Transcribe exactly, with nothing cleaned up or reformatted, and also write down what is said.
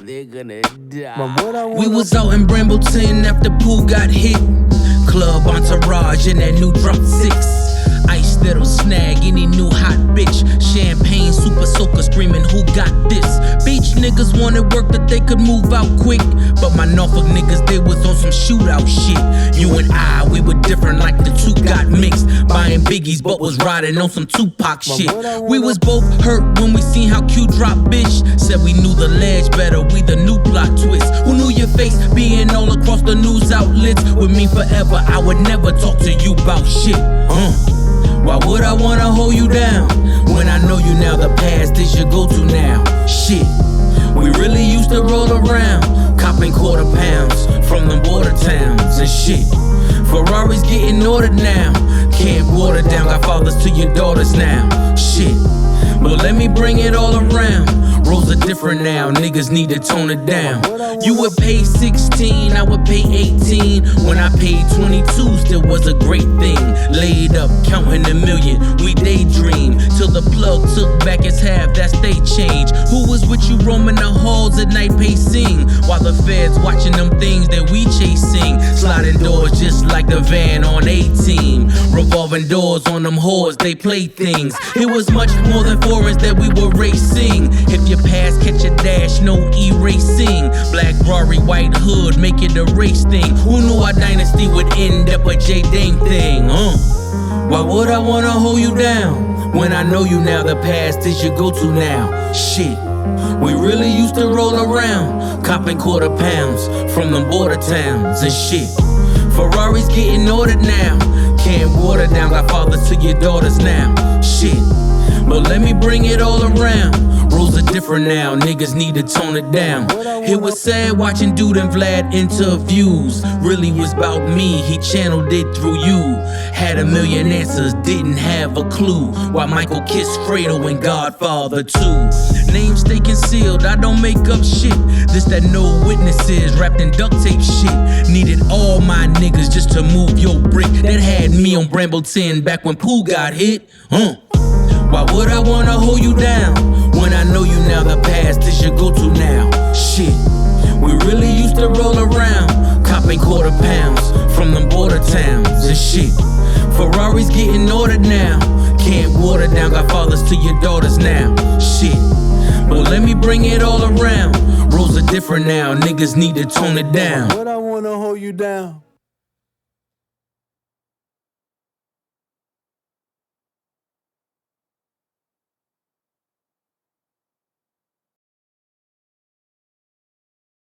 they're gonna die. We was out in Brambleton after Pooh got hit. Club entourage in that new drop six. Ice that'll snag any new hot bitch. Champagne super soaker screaming who got this. Beach niggas wanted work that they could move out quick, but my Norfolk niggas, they was on some shootout shit. You and I, we were different like the two got mixed. Buying biggies but was riding on some Tupac shit. We was both hurt when we seen how Q drop bitch. Said we knew the ledge better, we the new plot twist. Who knew your face being all across the news outlets? With me forever, I would never talk to you about shit. uh. Why would I wanna hold you down when I know you now? The past is your go-to now. Shit, we really used to roll around, copping quarter pounds from them border towns and shit. Ferraris getting ordered now, can't water down, got fathers to your daughters now. Shit, but let me bring it all around. Roles are different now, niggas need to tone it down. You would pay sixteen, I would pay eighteen. When I paid twenty-two, still was a great thing. Laid up, counting a million, we daydream. Till the plug took back its half, that's they change. Who was with you roaming the halls at night pacing? While the feds watching them things that we chasing. Sliding doors just like the van on eighteen. Revolving doors on them whores, they play things. It was much more than foreigns that we were racing. If your past catch a dash, no erasing. Black Rari, white hood, make it a race thing. Who knew our dynasty would end up a J Dame thing? Uh. Why would I wanna hold you down when I know you now? The past is your go-to now. Shit, we really used to roll around, copping quarter pounds from them border towns and shit. Ferraris getting ordered now, can't water down, got fathers to your daughters now. Shit, but let me bring it all around. Rules are different now, niggas need to tone it down. It was sad watching Dude and Vlad interviews. Really was about me, he channeled it through you. Had a million answers, didn't have a clue. Why Michael kissed Fredo and Godfather too. Names stay concealed, I don't make up shit. This that no witnesses, wrapped in duct tape shit. Needed all my niggas just to move your brick. That had me on Brambleton back when Pooh got hit. Uh. Why would I wanna hold you down when I know you now? The past is your go-to now. Shit, we really used to roll around, copping quarter pounds from them border towns and shit. Ferraris getting ordered now, can't water down, got fathers to your daughters now. Shit, but let me bring it all around. Roles are different now, niggas need to tone it down. Why would I wanna hold you down?